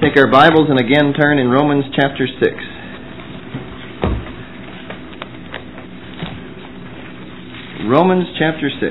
Take our Bibles and again turn in Romans chapter 6. Romans chapter 6.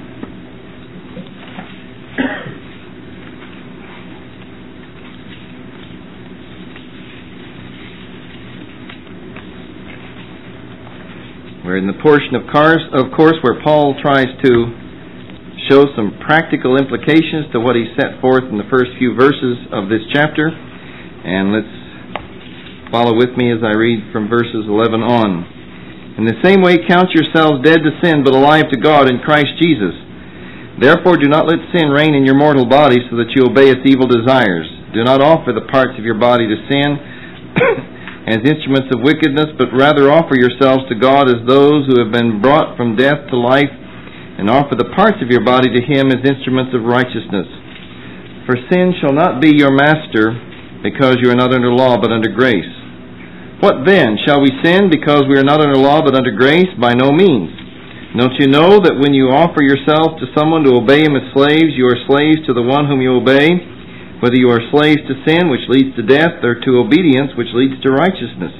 We're in the portion of course where Paul tries to show some practical implications to what he set forth in the first few verses of this chapter. And let's follow with me as I read from verses 11 on. In the same way, count yourselves dead to sin, but alive to God in Christ Jesus. Therefore, do not let sin reign in your mortal body, so that you obey its evil desires. Do not offer the parts of your body to sin as instruments of wickedness, but rather offer yourselves to God as those who have been brought from death to life, and offer the parts of your body to Him as instruments of righteousness. For sin shall not be your master, because you are not under law, but under grace. What then? Shall we sin because we are not under law, but under grace? By no means. Don't you know that when you offer yourself to someone to obey him as slaves, you are slaves to the one whom you obey, whether you are slaves to sin, which leads to death, or to obedience, which leads to righteousness?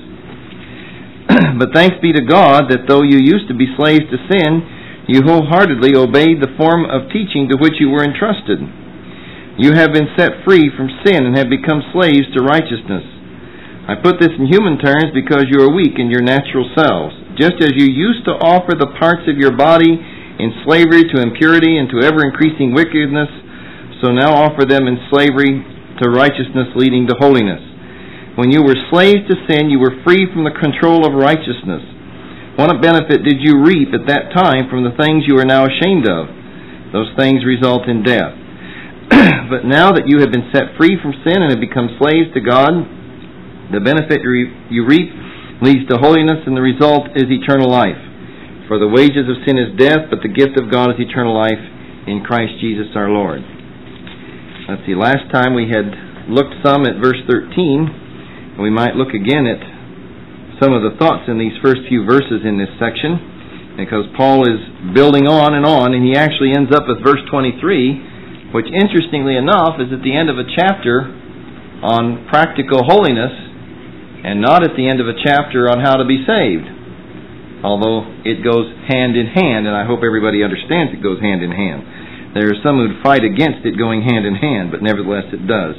But thanks be to God that though you used to be slaves to sin, you wholeheartedly obeyed the form of teaching to which you were entrusted. You have been set free from sin and have become slaves to righteousness. I put this in human terms because you are weak in your natural selves. Just as you used to offer the parts of your body in slavery to impurity and to ever-increasing wickedness, so now offer them in slavery to righteousness leading to holiness. When you were slaves to sin, you were free from the control of righteousness. What benefit did you reap at that time from the things you are now ashamed of? Those things result in death. But now that you have been set free from sin and have become slaves to God, the benefit you reap leads to holiness, and the result is eternal life. For the wages of sin is death, but the gift of God is eternal life in Christ Jesus our Lord. Let's see, last time we had looked some at verse 13, and we might look again at some of the thoughts in these first few verses in this section, because Paul is building on, and he actually ends up with verse 23, which interestingly enough is at the end of a chapter on practical holiness, and not at the end of a chapter on how to be saved, although it goes hand in hand, and I hope everybody understands it goes hand in hand. There are some who'd fight against it going hand in hand, but nevertheless it does.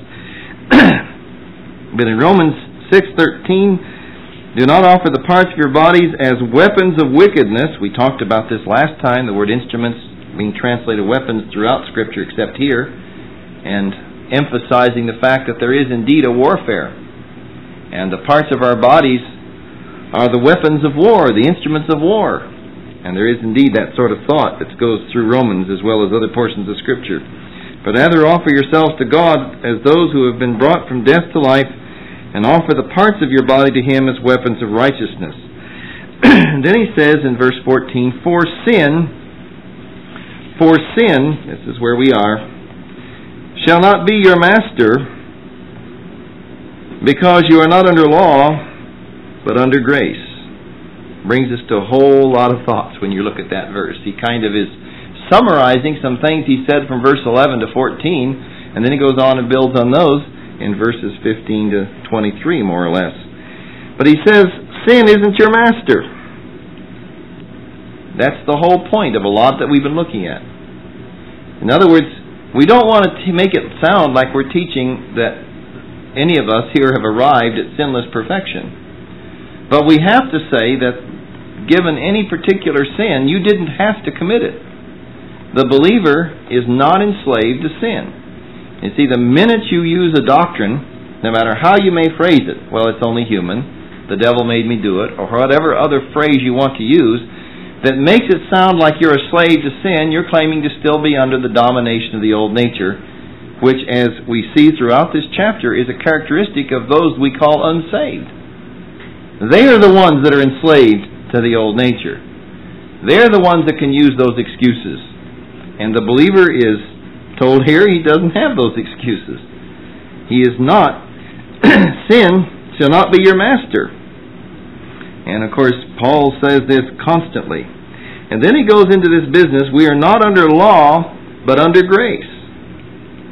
But in Romans 6:13, do not offer the parts of your bodies as weapons of wickedness. We talked about this last time, the word instruments being translated weapons throughout Scripture except here, and emphasizing the fact that there is indeed a warfare. And the parts of our bodies are the weapons of war, the instruments of war. And there is indeed that sort of thought that goes through Romans as well as other portions of Scripture. But rather offer yourselves to God as those who have been brought from death to life, and offer the parts of your body to Him as weapons of righteousness. And then he says in verse 14, For sin, this is where we are, shall not be your master, because you are not under law, but under grace. Brings us to a whole lot of thoughts when you look at that verse. He kind of is summarizing some things he said from verse 11 to 14, and then he goes on and builds on those in verses 15 to 23, more or less. But he says, sin isn't your master. That's the whole point of a lot that we've been looking at. In other words, we don't want to make it sound like we're teaching that any of us here have arrived at sinless perfection. But we have to say that given any particular sin, you didn't have to commit it. The believer is not enslaved to sin. You see, the minute you use a doctrine, no matter how you may phrase it, well, it's only human, the devil made me do it, or whatever other phrase you want to use, that makes it sound like you're a slave to sin, you're claiming to still be under the domination of the old nature, which, as we see throughout this chapter, is a characteristic of those we call unsaved. They are the ones that are enslaved to the old nature. They're the ones that can use those excuses. And the believer is told here he doesn't have those excuses. He is not. Sin shall not be your master. And of course, Paul says this constantly. And then he goes into this business, we are not under law, but under grace.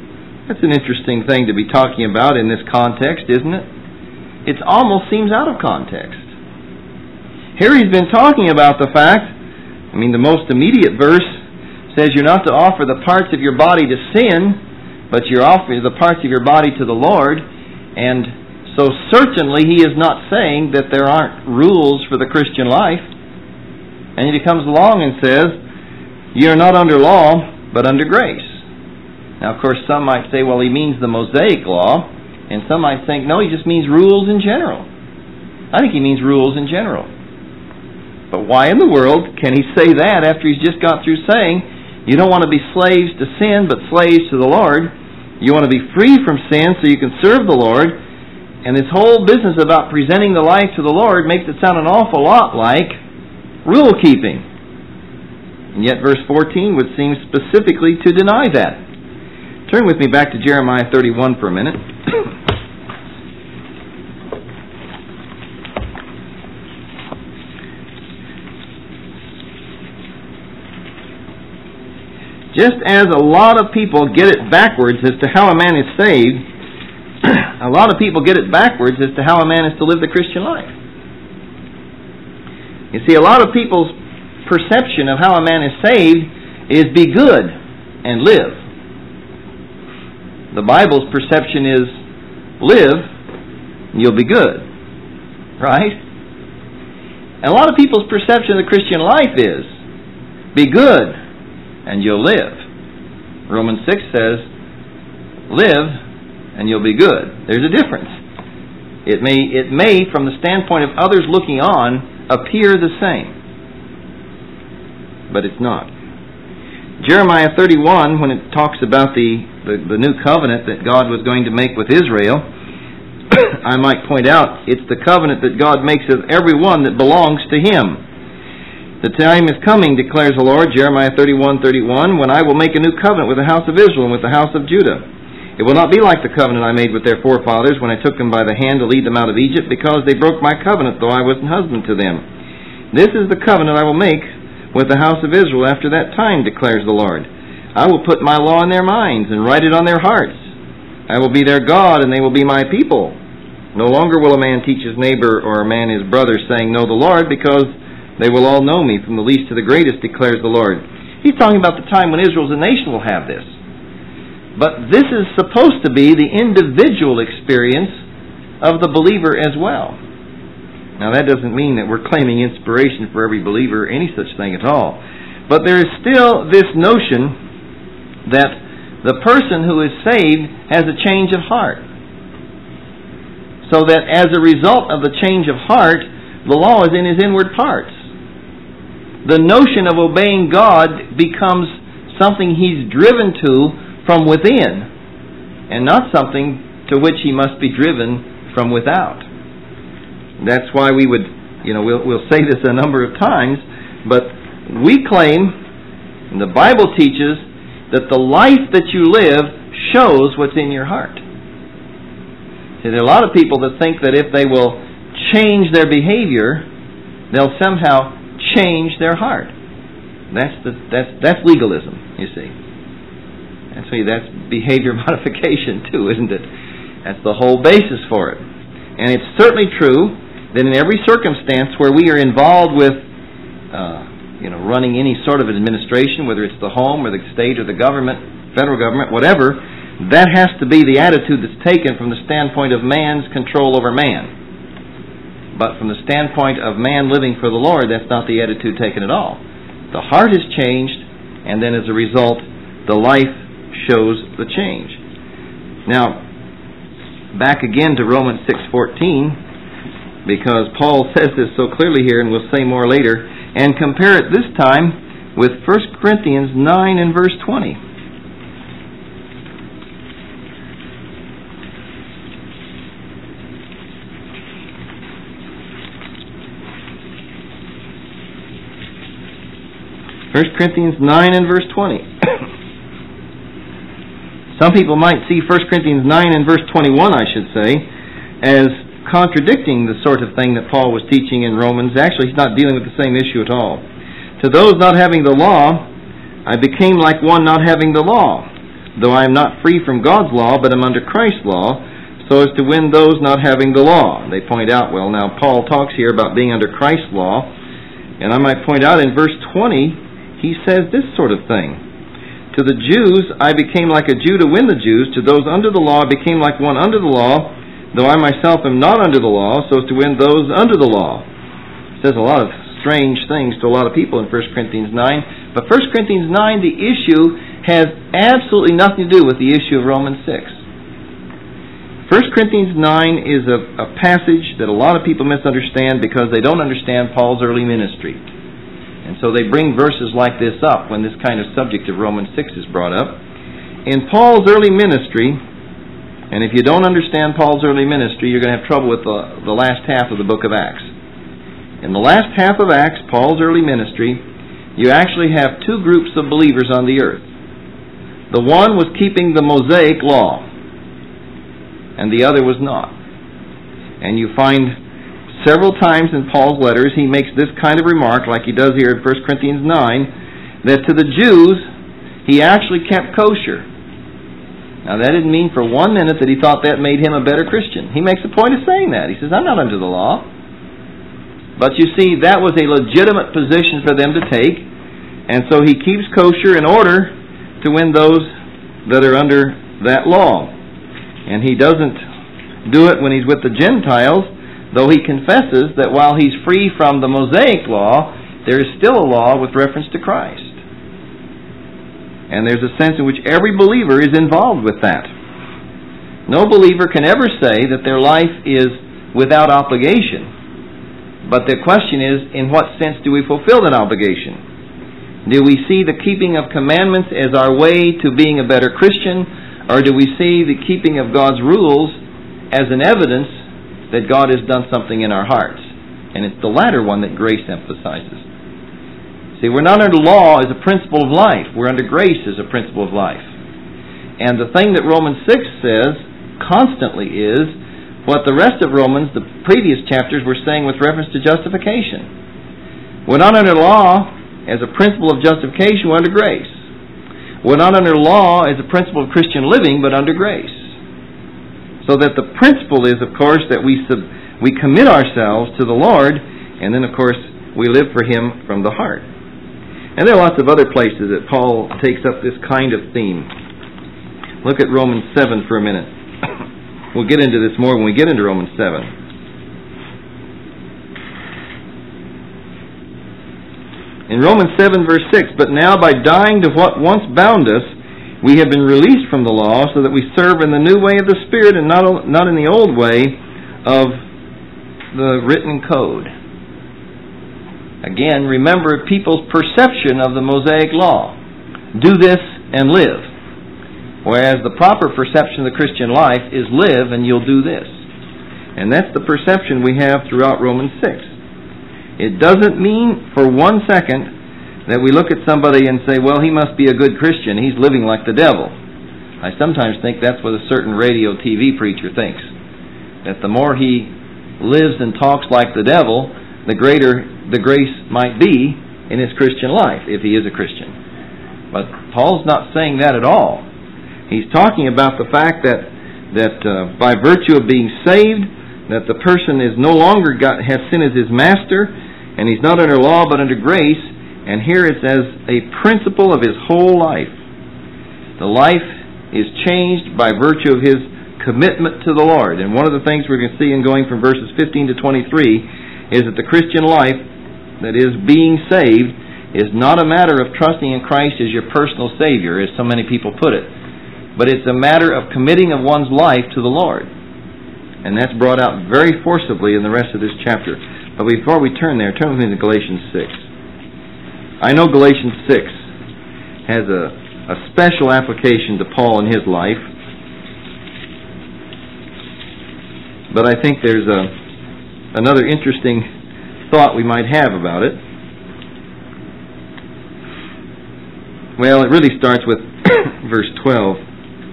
That's an interesting thing to be talking about in this context, isn't it? It almost seems out of context. Here he's been talking about the fact, the most immediate verse says you're not to offer the parts of your body to sin, but you offer the parts of your body to the Lord. And so certainly he is not saying that there aren't rules for the Christian life. And he comes along and says, you're not under law, but under grace. Now, of course, some might say, well, he means the Mosaic law. And some might think, no, he just means rules in general. I think he means rules in general. But why in the world can he say that after he's just got through saying, you don't want to be slaves to sin, but slaves to the Lord. You want to be free from sin so you can serve the Lord. And this whole business about presenting the life to the Lord makes it sound an awful lot like rule keeping. And yet verse 14 would seem specifically to deny that. Turn with me back to Jeremiah 31 for a minute. Just as a lot of people get it backwards as to how a man is saved, a lot of people get it backwards as to how a man is to live the Christian life. You see, a lot of people's perception of how a man is saved is be good and live. The Bible's perception is live and you'll be good. Right? And a lot of people's perception of the Christian life is be good and you'll live. Romans 6 says, live and you'll be good. There's a difference. It may, from the standpoint of others looking on, appear the same. But it's not. Jeremiah 31, when it talks about the new covenant that God was going to make with Israel, I might point out, it's the covenant that God makes with everyone that belongs to Him. The time is coming, declares the Lord, Jeremiah 31:31, when I will make a new covenant with the house of Israel and with the house of Judah. It will not be like the covenant I made with their forefathers when I took them by the hand to lead them out of Egypt, because they broke my covenant, though I wasn't husband to them. This is the covenant I will make with the house of Israel after that time, declares the Lord. I will put my law in their minds and write it on their hearts. I will be their God, and they will be my people. No longer will a man teach his neighbor or a man his brother, saying, know the Lord, because they will all know me, from the least to the greatest, declares the Lord. He's talking about the time when Israel as a nation will have this. But this is supposed to be the individual experience of the believer as well. Now that doesn't mean that we're claiming inspiration for every believer, any such thing at all. But there is still this notion that the person who is saved has a change of heart. So that as a result of the change of heart, the law is in his inward parts. The notion of obeying God becomes something he's driven to from within, and not something to which he must be driven from without. That's why we would, we'll say this a number of times, but we claim, and the Bible teaches, that the life that you live shows what's in your heart. See, there are a lot of people that think that if they will change their behavior, they'll somehow change their heart. That's legalism, you see. That's behavior modification too, isn't it? That's the whole basis for it. And it's certainly true that in every circumstance where we are involved with running any sort of administration, whether it's the home or the state or the government, federal government, whatever, that has to be the attitude that's taken from the standpoint of man's control over man. But from the standpoint of man living for the Lord, that's not the attitude taken at all. The heart is changed, and then as a result, the life shows the change. Now, back again to Romans 6:14, because Paul says this so clearly here, and we'll say more later, and compare it this time with 1 Corinthians 9 and verse 20. First Corinthians 9 and verse 20. Some people might see 1 Corinthians 9 and verse 21, I should say, as contradicting the sort of thing that Paul was teaching in Romans. Actually, he's not dealing with the same issue at all. To those not having the law, I became like one not having the law, though I am not free from God's law, but am under Christ's law, so as to win those not having the law. They point out, well, now Paul talks here about being under Christ's law, and I might point out in verse 20, he says this sort of thing. To the Jews I became like a Jew to win the Jews. To those under the law I became like one under the law, though I myself am not under the law, so as to win those under the law. It says a lot of strange things to a lot of people in 1 Corinthians 9. But 1 Corinthians 9, the issue has absolutely nothing to do with the issue of Romans 6. 1 Corinthians 9 is a passage that a lot of people misunderstand because they don't understand Paul's early ministry. And so they bring verses like this up when this kind of subject of Romans 6 is brought up. In Paul's early ministry, and if you don't understand Paul's early ministry, you're going to have trouble with the last half of the book of Acts. In the last half of Acts, Paul's early ministry, you actually have two groups of believers on the earth. The one was keeping the Mosaic law, and the other was not. And you find several times in Paul's letters he makes this kind of remark, like he does here in 1 Corinthians 9, that to the Jews he actually kept kosher. Now that didn't mean for 1 minute that he thought that made him a better Christian. He makes a point of saying that. He says, I'm not under the law. But you see, that was a legitimate position for them to take, and so he keeps kosher in order to win those that are under that law. And he doesn't do it when he's with the Gentiles, though he confesses that while he's free from the Mosaic law, there is still a law with reference to Christ. And there's a sense in which every believer is involved with that. No believer can ever say that their life is without obligation. But the question is, in what sense do we fulfill that obligation? Do we see the keeping of commandments as our way to being a better Christian? Or do we see the keeping of God's rules as an evidence that God has done something in our hearts? And it's the latter one that grace emphasizes. See, we're not under law as a principle of life. We're under grace as a principle of life. And the thing that Romans 6 says constantly is what the rest of Romans, the previous chapters, were saying with reference to justification. We're not under law as a principle of justification, we're under grace. We're not under law as a principle of Christian living, but under grace. So that the principle is, of course, that we commit ourselves to the Lord, and then, of course, we live for Him from the heart. And there are lots of other places that Paul takes up this kind of theme. Look at Romans 7 for a minute. We'll get into this more when we get into Romans 7. In Romans 7 verse 6, but now by dying to what once bound us, we have been released from the law so that we serve in the new way of the Spirit and not in the old way of the written code. Again, remember people's perception of the Mosaic law. Do this and live. Whereas the proper perception of the Christian life is live and you'll do this. And that's the perception we have throughout Romans 6. It doesn't mean for 1 second that we look at somebody and say, well, he must be a good Christian. He's living like the devil. I sometimes think that's what a certain radio TV preacher thinks. That the more he lives and talks like the devil, the greater the grace might be in his Christian life, if he is a Christian. But Paul's not saying that at all. He's talking about the fact that by virtue of being saved, that the person is no longer has sin as his master, and he's not under law but under grace, and here it's as a principle of his whole life. The life is changed by virtue of his commitment to the Lord. And one of the things we're going to see in going from verses 15 to 23 is that the Christian life, that is being saved, is not a matter of trusting in Christ as your personal Savior, as so many people put it, but it's a matter of committing of one's life to the Lord. And that's brought out very forcibly in the rest of this chapter. But before we turn there, turn with me to Galatians 6. I know Galatians 6 has a special application to Paul in his life, but I think there's another interesting thought we might have about it. Well, it really starts with verse 12.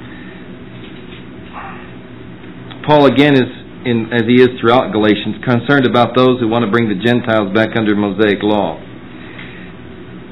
Paul again is, as he is throughout Galatians, concerned about those who want to bring the Gentiles back under Mosaic law.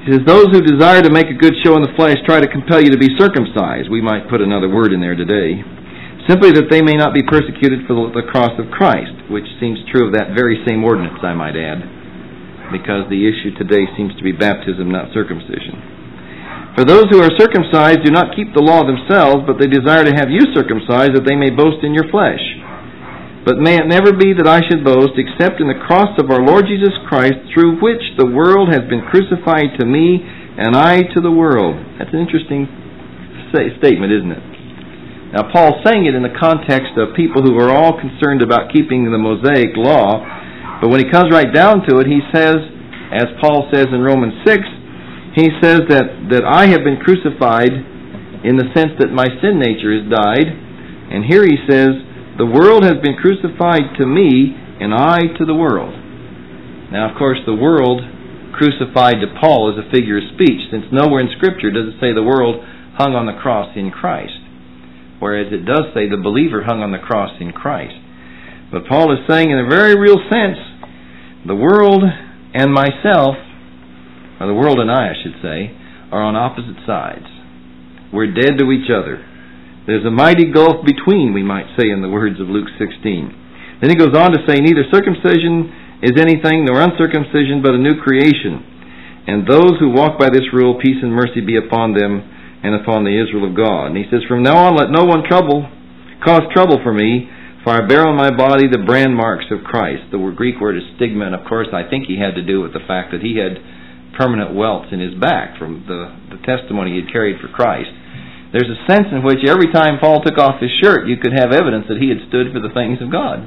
He says, those who desire to make a good show in the flesh try to compel you to be circumcised. We might put another word in there today. Simply that they may not be persecuted for the cross of Christ, which seems true of that very same ordinance, I might add, because the issue today seems to be baptism, not circumcision. For those who are circumcised do not keep the law themselves, but they desire to have you circumcised, that they may boast in your flesh. But may it never be that I should boast, except in the cross of our Lord Jesus Christ, through which the world has been crucified to me, and I to the world. That's an interesting statement, isn't it? Now, Paul's saying it in the context of people who are all concerned about keeping the Mosaic law, but when he comes right down to it, he says, as Paul says in Romans 6, he says that I have been crucified in the sense that my sin nature has died, and here he says, the world has been crucified to me, and I to the world. Now, of course, the world crucified to Paul is a figure of speech, since nowhere in Scripture does it say the world hung on the cross in Christ, whereas it does say the believer hung on the cross in Christ. But Paul is saying in a very real sense, the world and myself, or the world and I should say, are on opposite sides. We're dead to each other. There's a mighty gulf between, we might say in the words of Luke 16. Then he goes on to say, neither circumcision is anything nor uncircumcision, but a new creation. And those who walk by this rule, peace and mercy be upon them and upon the Israel of God. And he says, from now on let no one cause trouble for me, for I bear on my body the brand marks of Christ. The Greek word is stigma, and of course I think he had to do with the fact that he had permanent welts in his back from the testimony he had carried for Christ. There's a sense in which every time Paul took off his shirt, you could have evidence that he had stood for the things of God.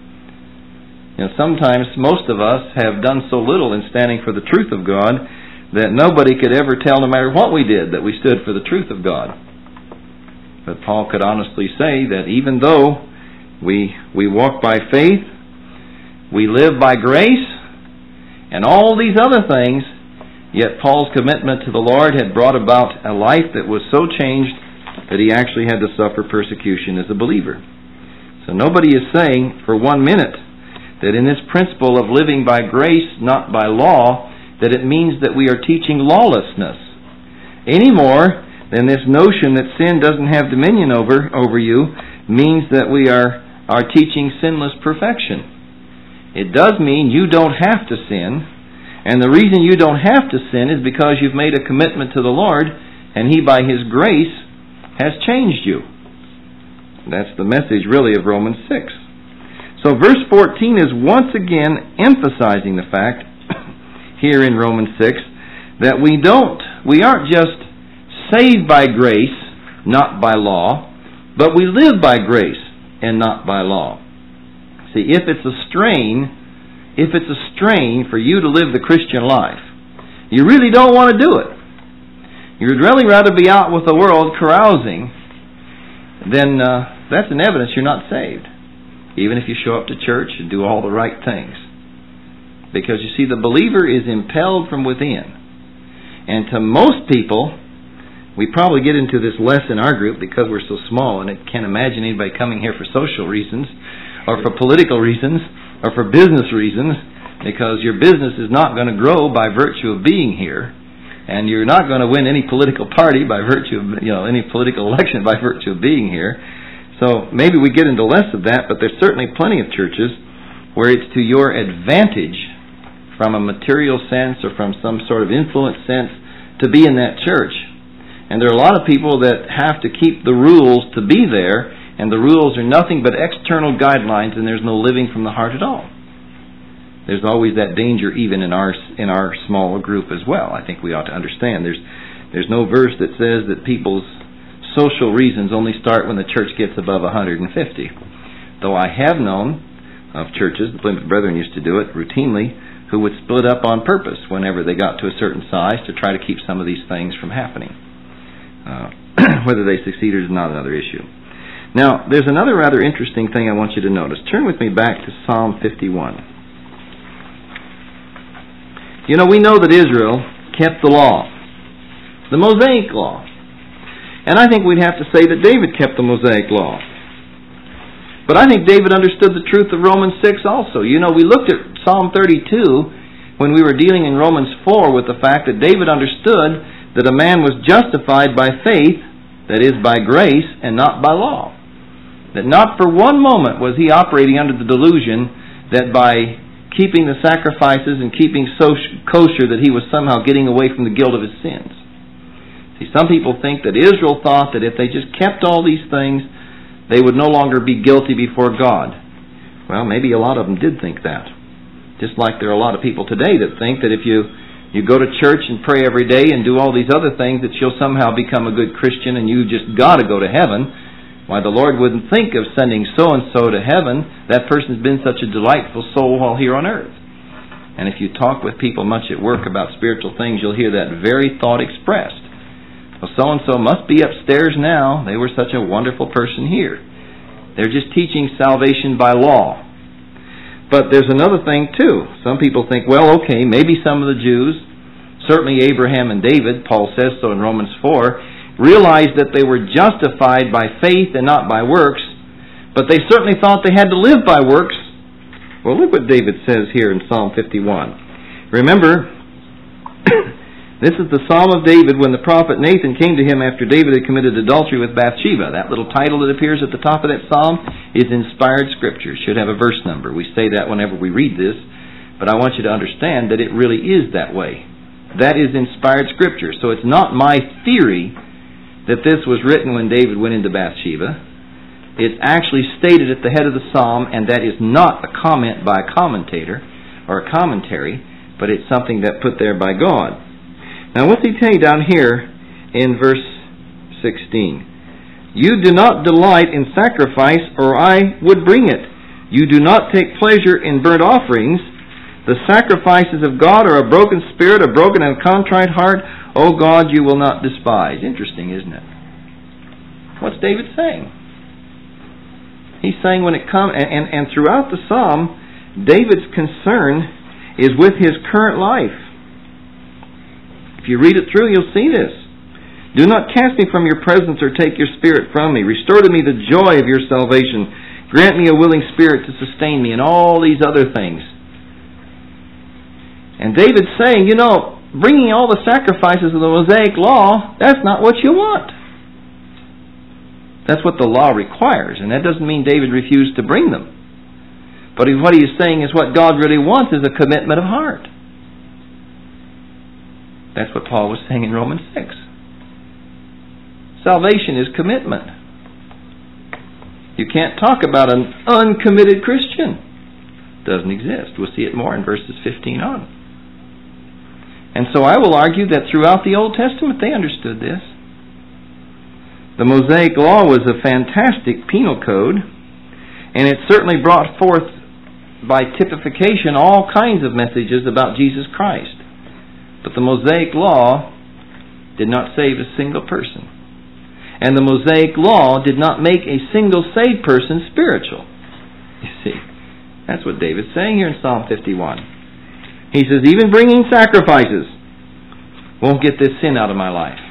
You know, sometimes most of us have done so little in standing for the truth of God that nobody could ever tell, no matter what we did, that we stood for the truth of God. But Paul could honestly say that even though we walk by faith, we live by grace, and all these other things, yet Paul's commitment to the Lord had brought about a life that was so changed that he actually had to suffer persecution as a believer. So nobody is saying for 1 minute that in this principle of living by grace, not by law, that it means that we are teaching lawlessness, any more than this notion that sin doesn't have dominion over you means that we are teaching sinless perfection. It does mean you don't have to sin, and the reason you don't have to sin is because you've made a commitment to the Lord, and He, by His grace, has changed you. That's the message, really, of Romans 6. So verse 14 is once again emphasizing the fact, here in Romans 6, that we aren't just saved by grace, not by law, but we live by grace and not by law. See, if it's a strain for you to live the Christian life, you really don't want to do it. You'd really rather be out with the world carousing, then that's an evidence you're not saved, even if you show up to church and do all the right things. Because you see, the believer is impelled from within. And to most people, we probably get into this less in our group because we're so small, and I can't imagine anybody coming here for social reasons, or for political reasons, or for business reasons, because your business is not going to grow by virtue of being here, and you're not going to win any political party by virtue of, any political election by virtue of being here. So maybe we get into less of that, but there's certainly plenty of churches where it's to your advantage from a material sense or from some sort of influence sense to be in that church. And there are a lot of people that have to keep the rules to be there, and the rules are nothing but external guidelines, and there's no living from the heart at all. There's always that danger even in our small group as well. I think we ought to understand. There's no verse that says that people's social reasons only start when the church gets above 150. Though I have known of churches, the Plymouth Brethren used to do it routinely, who would split up on purpose whenever they got to a certain size to try to keep some of these things from happening. Whether they succeeded is not another issue. Now, there's another rather interesting thing I want you to notice. Turn with me back to Psalm 51. We know that Israel kept the law, the Mosaic law. And I think we'd have to say that David kept the Mosaic law. But I think David understood the truth of Romans 6 also. We looked at Psalm 32, when we were dealing in Romans 4 with the fact that David understood that a man was justified by faith, that is, by grace, and not by law. That not for one moment was he operating under the delusion that by keeping the sacrifices and keeping kosher that he was somehow getting away from the guilt of his sins. See, some people think that Israel thought that if they just kept all these things, they would no longer be guilty before God. Well, maybe a lot of them did think that. Just like there are a lot of people today that think that if you go to church and pray every day and do all these other things, that you'll somehow become a good Christian and you just got to go to heaven. Why, the Lord wouldn't think of sending so-and-so to heaven. That person's been such a delightful soul while here on earth. And if you talk with people much at work about spiritual things, you'll hear that very thought expressed. Well, so-and-so must be upstairs now. They were such a wonderful person here. They're just teaching salvation by law. But there's another thing, too. Some people think, well, okay, maybe some of the Jews, certainly Abraham and David, Paul says so in Romans 4, realized that they were justified by faith and not by works, but they certainly thought they had to live by works. Well, look what David says here in Psalm 51. Remember, this is the Psalm of David when the prophet Nathan came to him after David had committed adultery with Bathsheba. That little title that appears at the top of that psalm is inspired scripture. It should have a verse number. We say that whenever we read this, but I want you to understand that it really is that way. That is inspired scripture. So it's not my theory that this was written when David went into Bathsheba. It's actually stated at the head of the psalm, and that is not a comment by a commentator or a commentary, but it's something that put there by God. Now what's he say down here in verse 16? You do not delight in sacrifice, or I would bring it. You do not take pleasure in burnt offerings. The sacrifices of God are a broken spirit, a broken and contrite heart. O God, you will not despise. Interesting, isn't it? What's David saying? He's saying when it comes, and throughout the psalm, David's concern is with his current life. If you read it through, you'll see this. Do not cast me from your presence or take your spirit from me. Restore to me the joy of your salvation. Grant me a willing spirit to sustain me, and all these other things. And David's saying, bringing all the sacrifices of the Mosaic Law, that's not what you want. That's what the law requires, and that doesn't mean David refused to bring them. But what he is saying is what God really wants is a commitment of heart. That's what Paul was saying in Romans 6. Salvation is commitment. You can't talk about an uncommitted Christian. It doesn't exist. We'll see it more in verses 15 on. And so I will argue that throughout the Old Testament they understood this. The Mosaic Law was a fantastic penal code, and it certainly brought forth by typification all kinds of messages about Jesus Christ. But the Mosaic Law did not save a single person. And the Mosaic Law did not make a single saved person spiritual. You see, that's what David's saying here in Psalm 51. He says, even bringing sacrifices won't get this sin out of my life.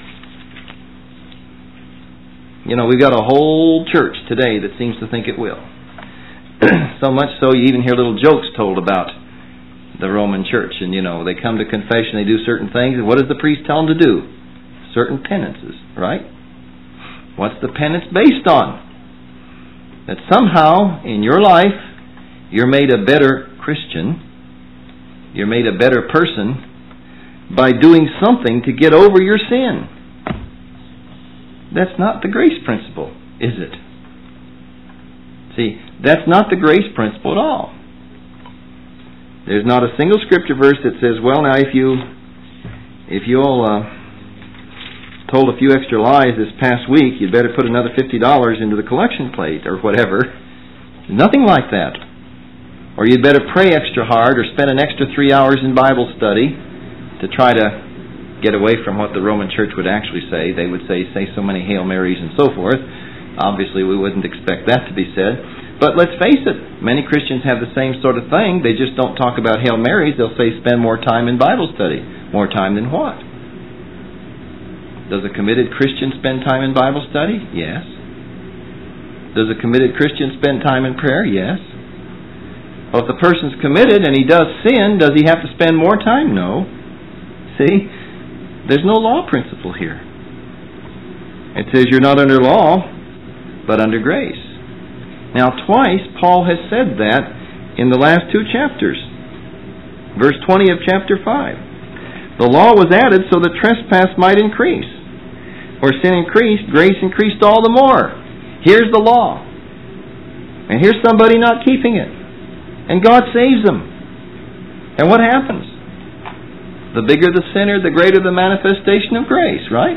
We've got a whole church today that seems to think it will. So much so you even hear little jokes told about the Roman church. And, they come to confession, they do certain things, and what does the priest tell them to do? Certain penances, right? What's the penance based on? That somehow in your life you're made a better Christian. You're made a better person by doing something to get over your sin. That's not the grace principle, is it? See, that's not the grace principle at all. There's not a single scripture verse that says, well, now if you all told a few extra lies this past week, you'd better put another $50 into the collection plate or whatever. Nothing like that. Or you'd better pray extra hard or spend an extra 3 hours in Bible study to try to get away from what the Roman Church would actually say. They would say so many Hail Marys and so forth. Obviously, we wouldn't expect that to be said. But let's face it, many Christians have the same sort of thing. They just don't talk about Hail Marys. They'll say spend more time in Bible study. More time than what? Does a committed Christian spend time in Bible study? Yes. Does a committed Christian spend time in prayer? Yes. Well, if the person's committed and he does sin, does he have to spend more time? No. See? There's no law principle here. It says you're not under law, but under grace. Now, twice Paul has said that in the last 2 chapters. Verse 20 of chapter 5. The law was added so that trespass might increase. Where sin increased, grace increased all the more. Here's the law. And here's somebody not keeping it. And God saves them. And what happens? The bigger the sinner, the greater the manifestation of grace, right?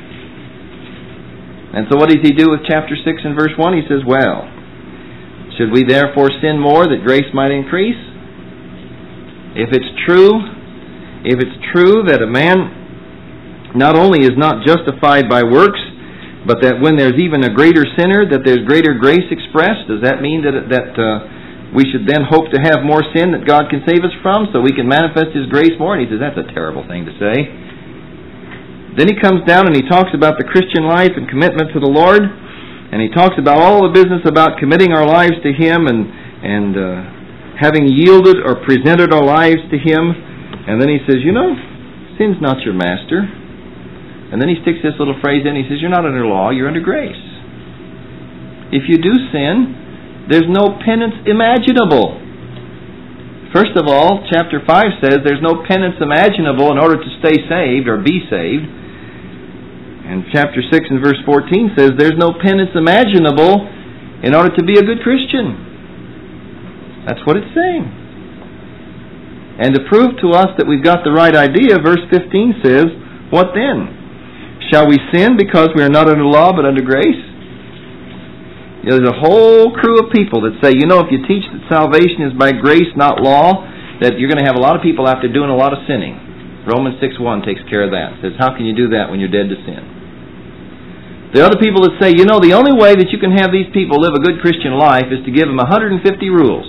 And so what does he do with chapter 6 and verse 1? He says, well, should we therefore sin more that grace might increase? If it's true that a man not only is not justified by works, but that when there's even a greater sinner, that there's greater grace expressed, does that mean that we should then hope to have more sin that God can save us from so we can manifest His grace more? And he says, that's a terrible thing to say. Then he comes down and he talks about the Christian life and commitment to the Lord. And he talks about all the business about committing our lives to Him and having yielded or presented our lives to Him. And then he says, sin's not your master. And then he sticks this little phrase in. He says, you're not under law, you're under grace. If you do sin, there's no penance imaginable. First of all, chapter 5 says there's no penance imaginable in order to stay saved or be saved. And chapter 6 and verse 14 says there's no penance imaginable in order to be a good Christian. That's what it's saying. And to prove to us that we've got the right idea, verse 15 says, what then? Shall we sin because we are not under law but under grace? There's a whole crew of people that say, if you teach that salvation is by grace, not law, that you're going to have a lot of people out there doing a lot of sinning. Romans 6:1 takes care of that. It says, how can you do that when you're dead to sin? The other people that say, the only way that you can have these people live a good Christian life is to give them 150 rules.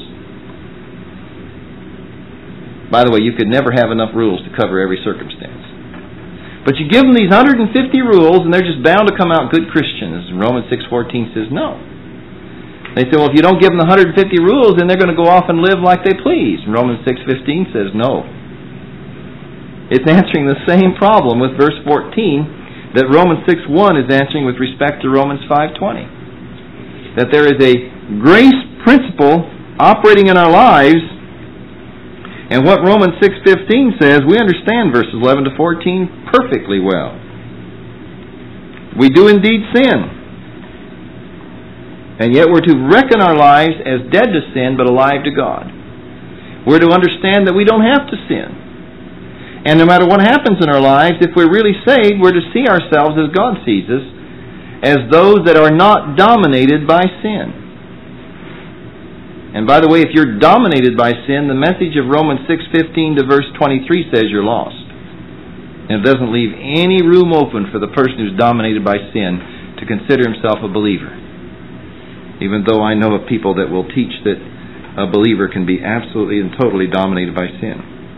By the way, you could never have enough rules to cover every circumstance. But you give them these 150 rules and they're just bound to come out good Christians. Romans 6:14 says no. They say, well, if you don't give them the 150 rules, then they're going to go off and live like they please. And Romans 6:15 says no. It's answering the same problem with verse 14 that Romans 6:1 is answering with respect to Romans 5:20. That there is a grace principle operating in our lives, and what Romans 6:15 says, we understand verses 11 to 14 perfectly well. We do indeed sin. And yet we're to reckon our lives as dead to sin but alive to God. We're to understand that we don't have to sin. And no matter what happens in our lives, if we're really saved, we're to see ourselves as God sees us, as those that are not dominated by sin. And by the way, if you're dominated by sin, the message of Romans 6:15 to verse 23 says you're lost. And it doesn't leave any room open for the person who's dominated by sin to consider himself a believer. Even though I know of people that will teach that a believer can be absolutely and totally dominated by sin.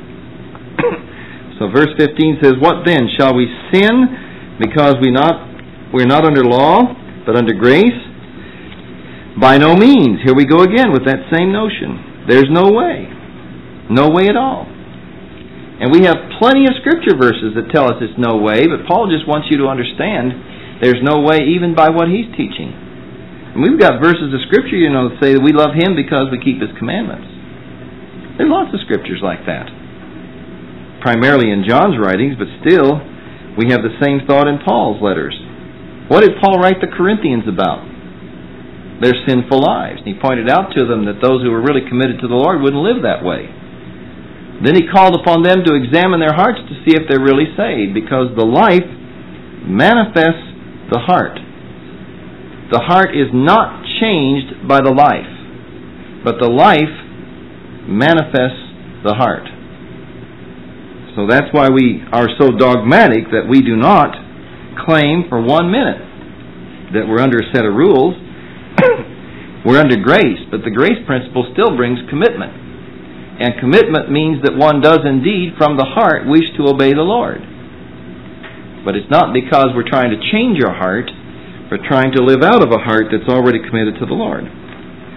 So verse 15 says, what then? Shall we sin because we're not under law, but under grace? By no means. Here we go again with that same notion. There's no way. No way at all. And we have plenty of scripture verses that tell us it's no way, but Paul just wants you to understand there's no way even by what he's teaching. And we've got verses of scripture, that say that we love Him because we keep His commandments. There's lots of scriptures like that. Primarily in John's writings, but still, we have the same thought in Paul's letters. What did Paul write the Corinthians about? Their sinful lives. And he pointed out to them that those who were really committed to the Lord wouldn't live that way. Then he called upon them to examine their hearts to see if they're really saved, because the life manifests the heart. The heart is not changed by the life, but the life manifests the heart. So that's why we are so dogmatic that we do not claim for 1 minute that we're under a set of rules. We're under grace, but the grace principle still brings commitment. And commitment means that one does indeed from the heart wish to obey the Lord. But it's not because we're trying to change our heart, we're trying to live out of a heart that's already committed to the Lord.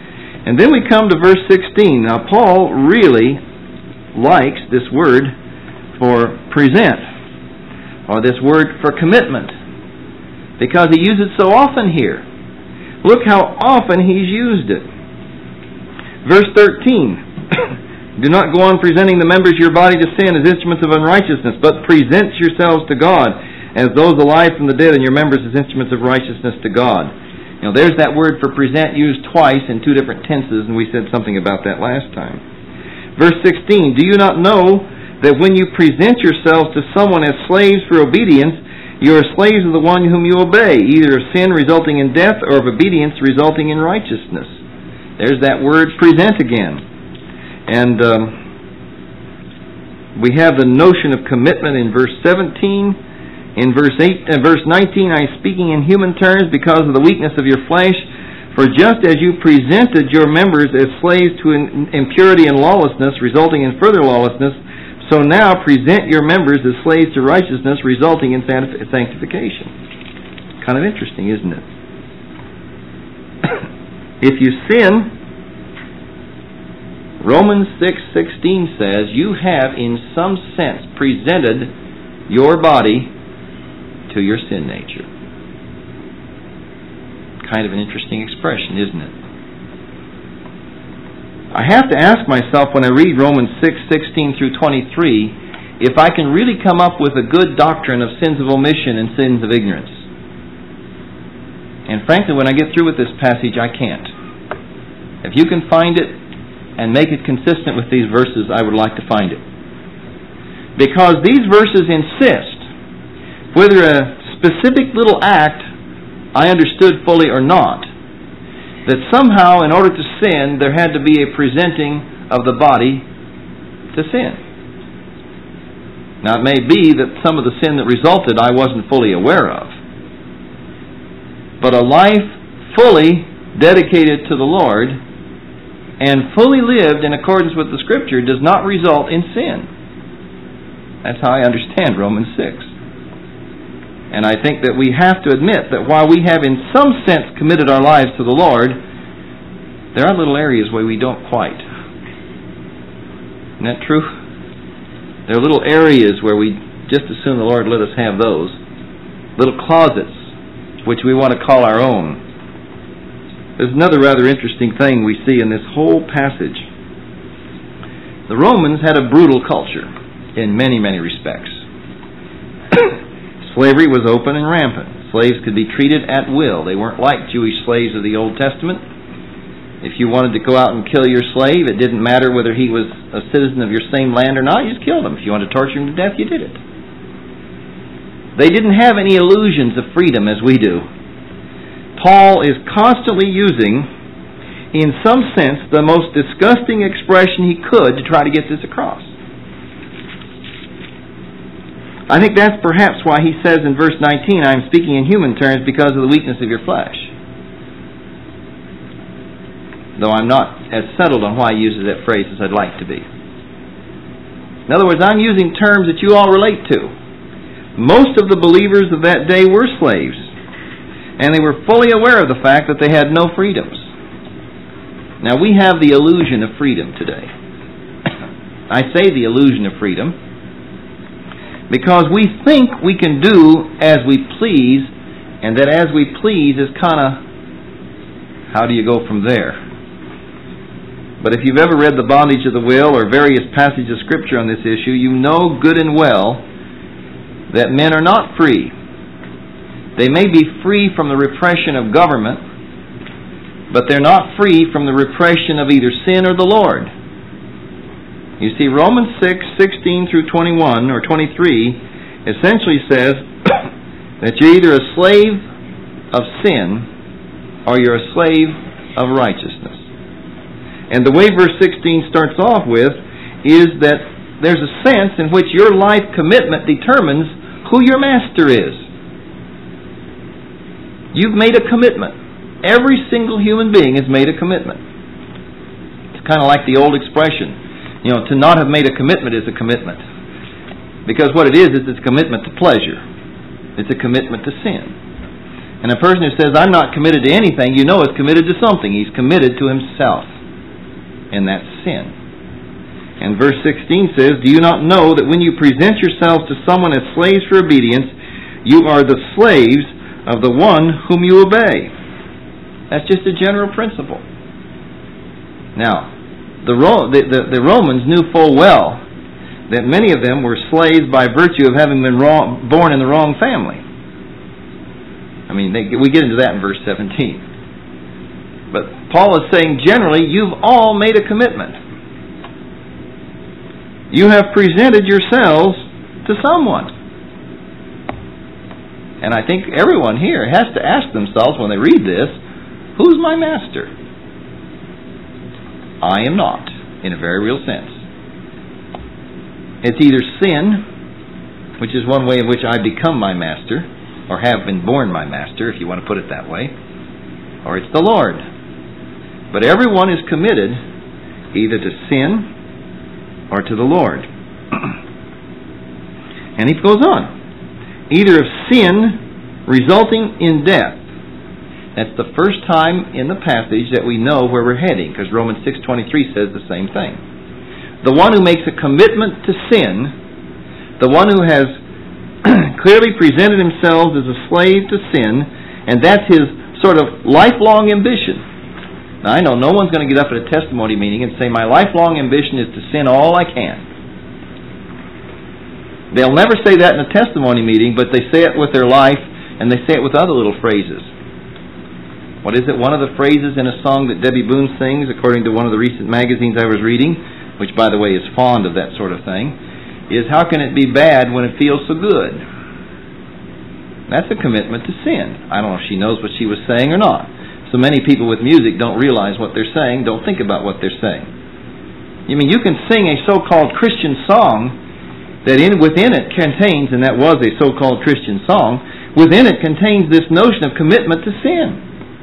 And then we come to verse 16. Now, Paul really likes this word for present, or this word for commitment, because he uses it so often here. Look how often he's used it. Verse 13. Do not go on presenting the members of your body to sin as instruments of unrighteousness, but present yourselves to God as those alive from the dead, and your members as instruments of righteousness to God. You know, there's that word for present used twice in two different tenses, and we said something about that last time. Verse 16, do you not know that when you present yourselves to someone as slaves for obedience, you are slaves of the one whom you obey, either of sin resulting in death or of obedience resulting in righteousness? There's that word present again. And we have the notion of commitment in verse 17. In verse 19, I am speaking in human terms because of the weakness of your flesh. For just as you presented your members as slaves to impurity and lawlessness, resulting in further lawlessness, so now present your members as slaves to righteousness, resulting in sanctification. Kind of interesting, isn't it? If you sin, Romans 6:16 says, you have in some sense presented your body to your sin nature. Kind of an interesting expression, isn't it? I have to ask myself when I read Romans 6:16 through 23 if I can really come up with a good doctrine of sins of omission and sins of ignorance. And frankly, when I get through with this passage, I can't. If you can find it and make it consistent with these verses, I would like to find it. Because these verses insist, whether a specific little act I understood fully or not, that somehow in order to sin there had to be a presenting of the body to sin. Now it may be that some of the sin that resulted I wasn't fully aware of. But a life fully dedicated to the Lord and fully lived in accordance with the Scripture does not result in sin. That's how I understand Romans 6. And I think that we have to admit that while we have in some sense committed our lives to the Lord, there are little areas where we don't quite. Isn't that true? There are little areas where we just as soon the Lord let us have those. Little closets which we want to call our own. There's another rather interesting thing we see in this whole passage. The Romans had a brutal culture in many, many respects. Slavery was open and rampant. Slaves could be treated at will. They weren't like Jewish slaves of the Old Testament. If you wanted to go out and kill your slave, it didn't matter whether he was a citizen of your same land or not, you just killed him. If you wanted to torture him to death, you did it. They didn't have any illusions of freedom as we do. Paul is constantly using, in some sense, the most disgusting expression he could to try to get this across. I think that's perhaps why he says in verse 19, I am speaking in human terms because of the weakness of your flesh. Though I'm not as settled on why he uses that phrase as I'd like to be. In other words, I'm using terms that you all relate to. Most of the believers of that day were slaves, and they were fully aware of the fact that they had no freedoms. Now, we have the illusion of freedom today. I say the illusion of freedom because we think we can do as we please, and that as we please is kind of, how do you go from there? But if you've ever read The Bondage of the Will or various passages of Scripture on this issue, you know good and well that men are not free. They may be free from the repression of government, but they're not free from the repression of either sin or the Lord. You see, Romans 6:16 through 21 or 23 essentially says that you're either a slave of sin or you're a slave of righteousness. And the way verse 16 starts off with is that there's a sense in which your life commitment determines who your master is. You've made a commitment. Every single human being has made a commitment. It's kind of like the old expression, you know, to not have made a commitment is a commitment. Because what it is it's a commitment to pleasure. It's a commitment to sin. And a person who says, I'm not committed to anything, you know is committed to something. He's committed to himself. and that's sin. And verse 16 says, "Do you not know that when you present yourselves to someone as slaves for obedience, you are the slaves of the one whom you obey?" That's just a general principle. Now, the Romans knew full well that many of them were slaves by virtue of having been born in the wrong family. I mean, we get into that in verse 17. But Paul is saying generally, you've all made a commitment. You have presented yourselves to someone. And I think everyone here has to ask themselves when they read this, who's my master? I am not, in a very real sense. It's either sin, which is one way in which I become my master, or have been born my master, if you want to put it that way, or it's the Lord. But everyone is committed either to sin or to the Lord. And he goes on. Either of sin resulting in death. That's the first time in the passage that we know where we're heading, because Romans 6:23 says the same thing. The one who makes a commitment to sin, the one who has clearly presented himself as a slave to sin, and that's his sort of lifelong ambition. Now, I know no one's going to get up at a testimony meeting and say, my lifelong ambition is to sin all I can. They'll never say that in a testimony meeting, but they say it with their life, and they say it with other little phrases. What is it? One of the phrases in a song that Debbie Boone sings, according to one of the recent magazines I was reading, which, by the way, is fond of that sort of thing, is, how can it be bad when it feels so good? That's a commitment to sin. I don't know if she knows what she was saying or not. So many people with music don't realize what they're saying, don't think about what they're saying. You mean, you can sing a so-called Christian song that within it contains, and that was a so-called Christian song, within it contains this notion of commitment to sin.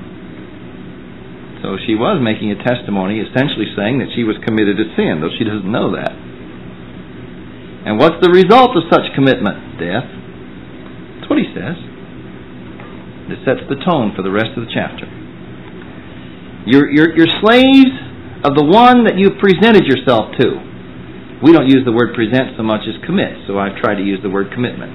So she was making a testimony essentially saying that she was committed to sin, though she doesn't know that. And what's the result of such commitment? Death. That's what he says. This sets the tone for the rest of the chapter. You're slaves of the one that you've presented yourself to. We don't use the word present so much as commit, so I've tried to use the word commitment.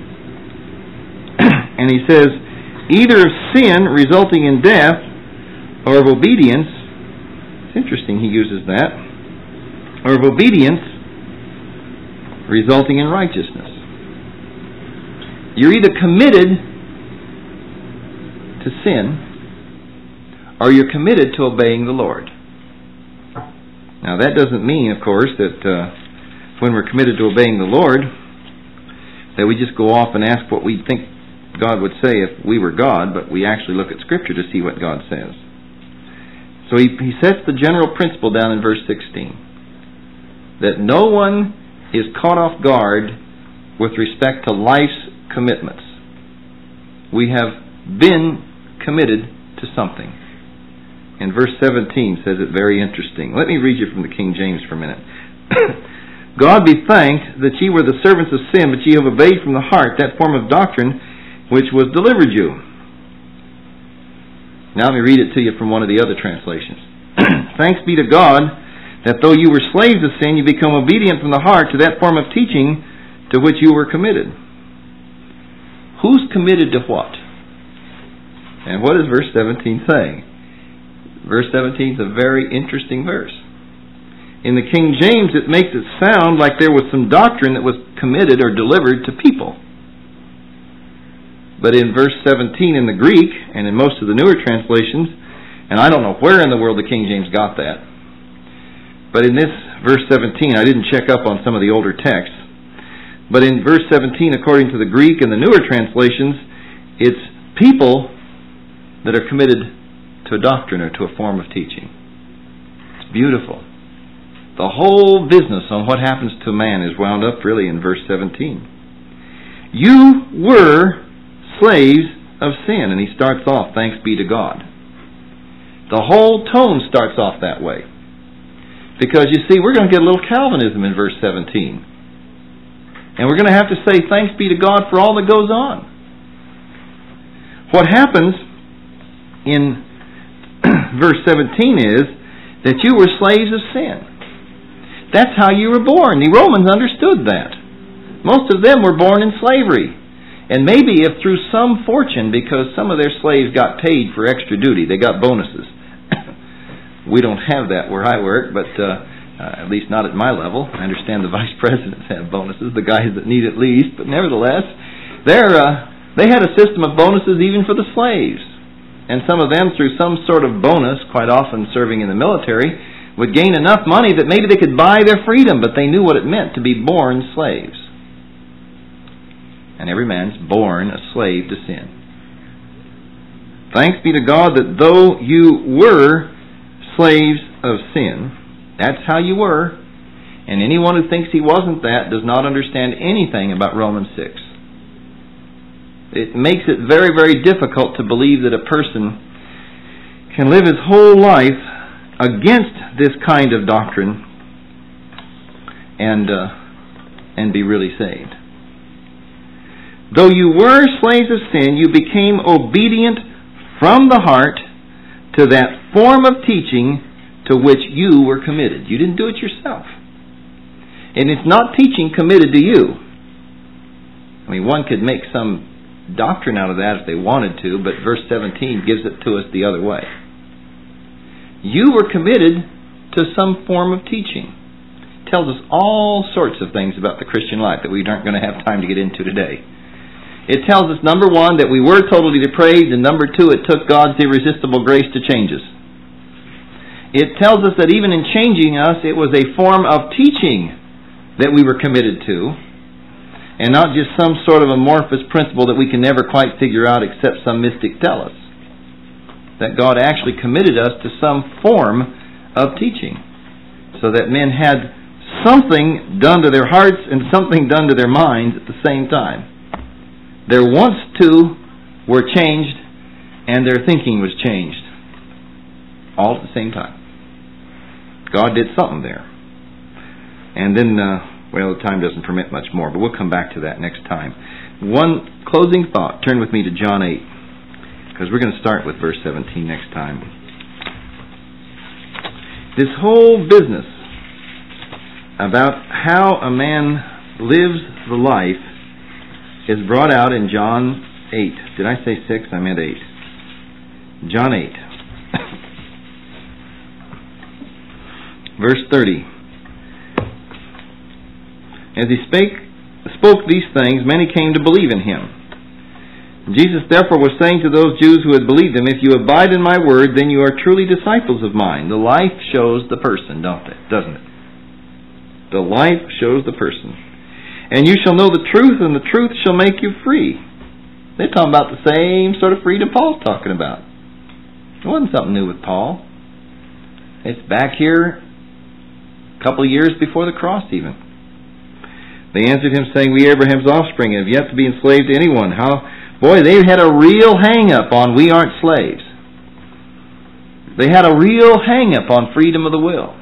And he says, either of sin resulting in death, or of obedience, it's interesting he uses that, or of obedience resulting in righteousness. You're either committed to sin, or you're committed to obeying the Lord. Now that doesn't mean, of course, that when we're committed to obeying the Lord, that we just go off and ask what we think God would say if we were God, but we actually look at Scripture to see what God says. So he sets the general principle down in verse 16, that no one is caught off guard with respect to life's commitments. We have been committed to something. And verse 17 says it very interesting. Let me read you from the King James for a minute. God be thanked that ye were the servants of sin, but ye have obeyed from the heart that form of doctrine which was delivered you. Now let me read it to you from one of the other translations. Thanks be to God that though you were slaves of sin, you become obedient from the heart to that form of teaching to which you were committed. Who's committed to what? And what does verse 17 say? Verse 17 is a very interesting verse. In the King James, it makes it sound like there was some doctrine that was committed or delivered to people. But in verse 17 in the Greek, and in most of the newer translations, and I don't know where in the world the King James got that, but in this verse 17, I didn't check up on some of the older texts, but in verse 17, according to the Greek and the newer translations, it's people that are committed to a doctrine or to a form of teaching. It's beautiful. The whole business on what happens to man is wound up really in verse 17. You were slaves of sin, and he starts off, thanks be to God. The whole tone starts off that way. Because you see, we're going to get a little Calvinism in verse 17. And we're going to have to say thanks be to God for all that goes on. What happens in verse 17 is that you were slaves of sin. That's how you were born. The Romans understood that. Most of them were born in slavery. And maybe if through some fortune, because some of their slaves got paid for extra duty, they got bonuses. We don't have that where I work, but at least not at my level. I understand the vice presidents have bonuses, the guys that need it least, but nevertheless, they had a system of bonuses even for the slaves. And some of them, through some sort of bonus, quite often serving in the military, would gain enough money that maybe they could buy their freedom, but they knew what it meant to be born slaves. And every man's born a slave to sin. Thanks be to God that though you were slaves of sin, that's how you were, and anyone who thinks he wasn't that does not understand anything about Romans 6. It makes it very, very difficult to believe that a person can live his whole life against this kind of doctrine and be really saved. Though you were slaves of sin, you became obedient from the heart to that form of teaching to which you were committed. You didn't do it yourself. And it's not teaching committed to you. I mean, one could make some doctrine out of that if they wanted to, but verse 17 gives it to us the other way. You were committed to some form of teaching. It tells us all sorts of things about the Christian life that we aren't going to have time to get into today. It tells us, number one, that we were totally depraved, and number two, it took God's irresistible grace to change us. It tells us that even in changing us, it was a form of teaching that we were committed to, and not just some sort of amorphous principle that we can never quite figure out except some mystic tell us. That God actually committed us to some form of teaching, so that men had something done to their hearts and something done to their minds at the same time. Their wants to were changed, and their thinking was changed. All at the same time. God did something there. And then, the time doesn't permit much more, but we'll come back to that next time. One closing thought. Turn with me to John 8, because we're going to start with verse 17 next time. This whole business about how a man lives the life is brought out in John 8. Did I say 6? I meant 8. John 8. Verse 30. As he spoke these things, many came to believe in him. Jesus therefore was saying to those Jews who had believed him, if you abide in my word, then you are truly disciples of mine. The life shows the person, doesn't it? The life shows the person. And you shall know the truth, and the truth shall make you free. They're talking about the same sort of freedom Paul's talking about. It wasn't something new with Paul. It's back here a couple of years before the cross even. They answered him saying, we Abraham's offspring and have yet to be enslaved to anyone. They had a real hang-up on we aren't slaves. They had a real hang-up on freedom of the will.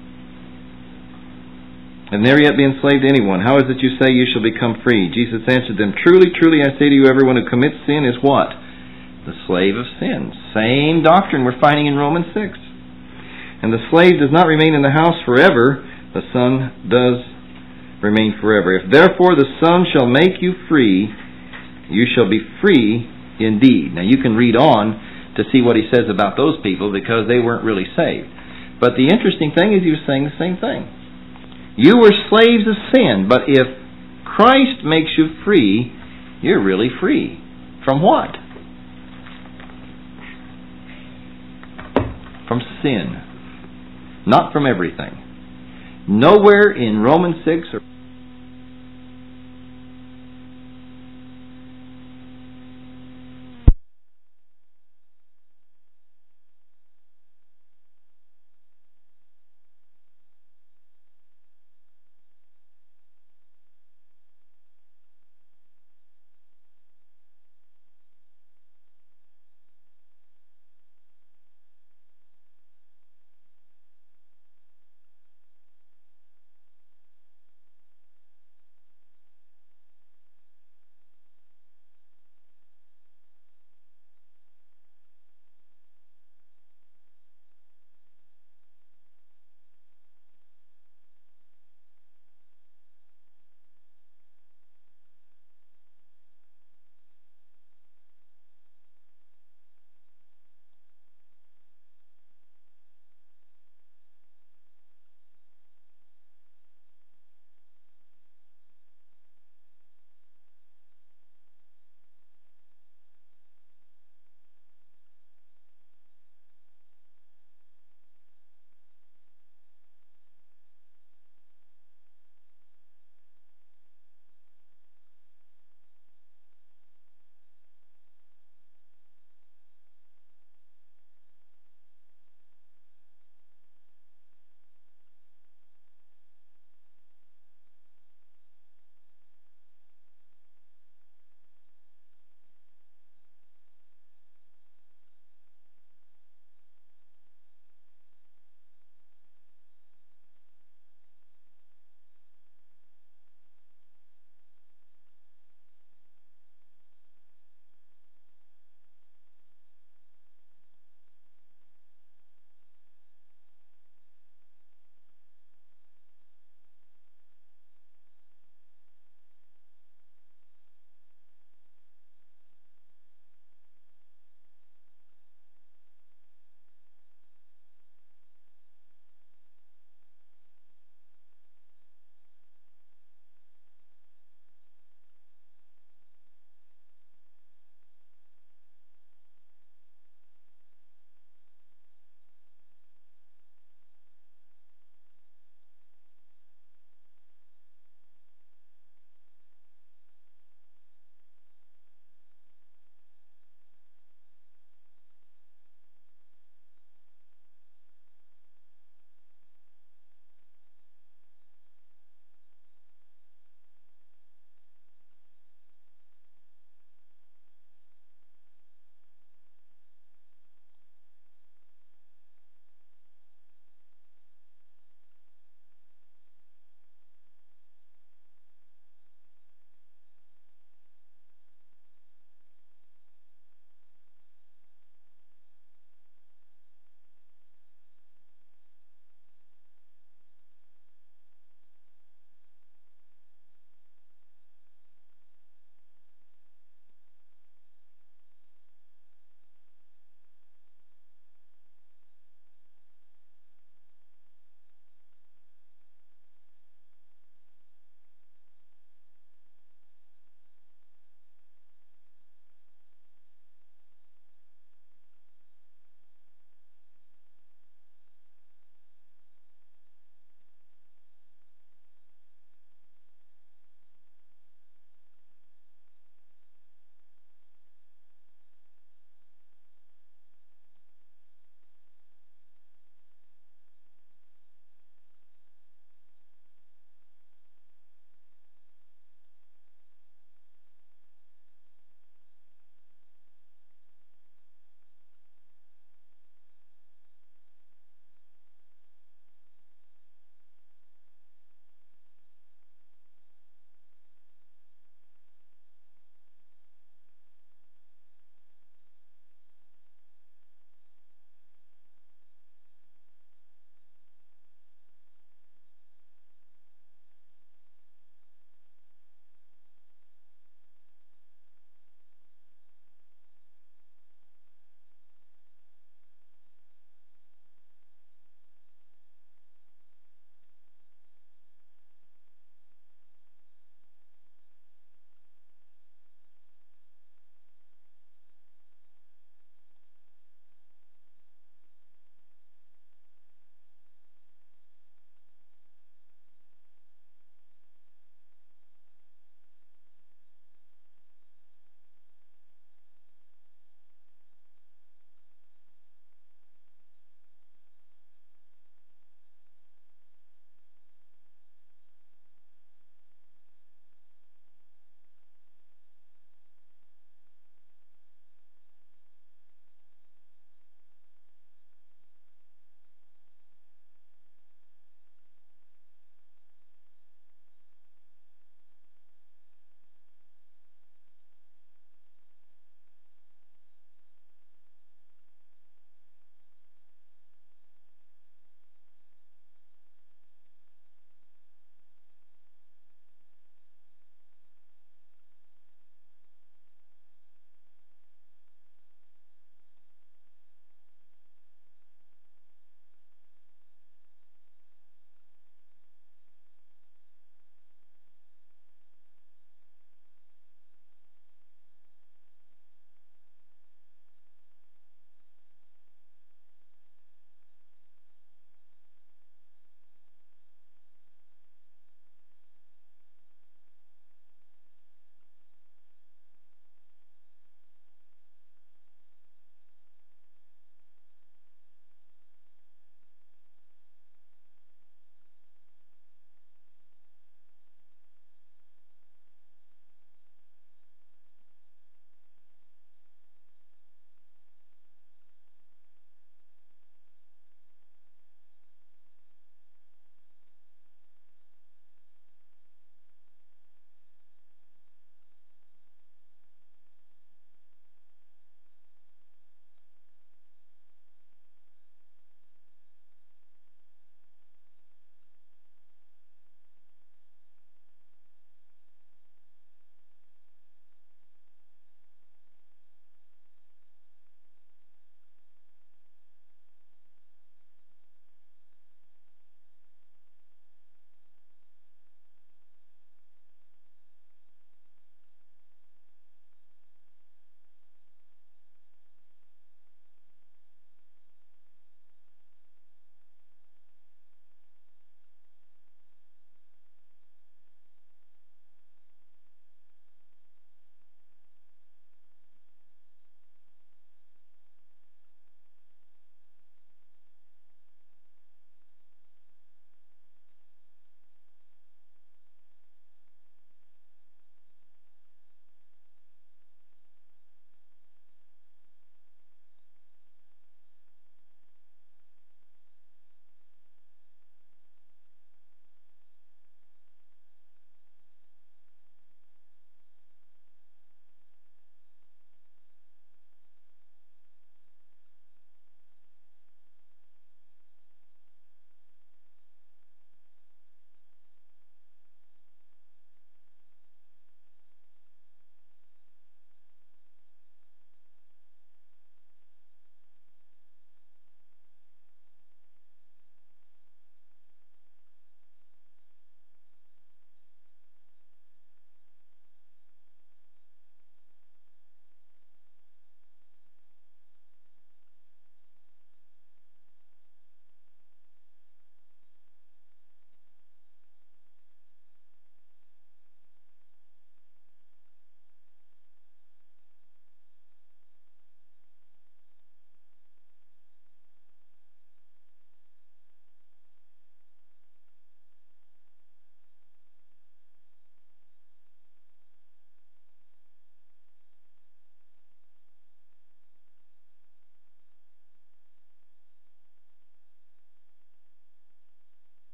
And never yet be enslaved to anyone. How is it you say you shall become free? Jesus answered them, truly, truly, I say to you, everyone who commits sin is what? The slave of sin. Same doctrine we're finding in Romans 6. And the slave does not remain in the house forever. The Son does remain forever. If therefore the Son shall make you free, you shall be free indeed. Now you can read on to see what he says about those people, because they weren't really saved. But the interesting thing is he was saying the same thing. You were slaves of sin, but if Christ makes you free, you're really free. From what? From sin. Not from everything. Nowhere in Romans 6 or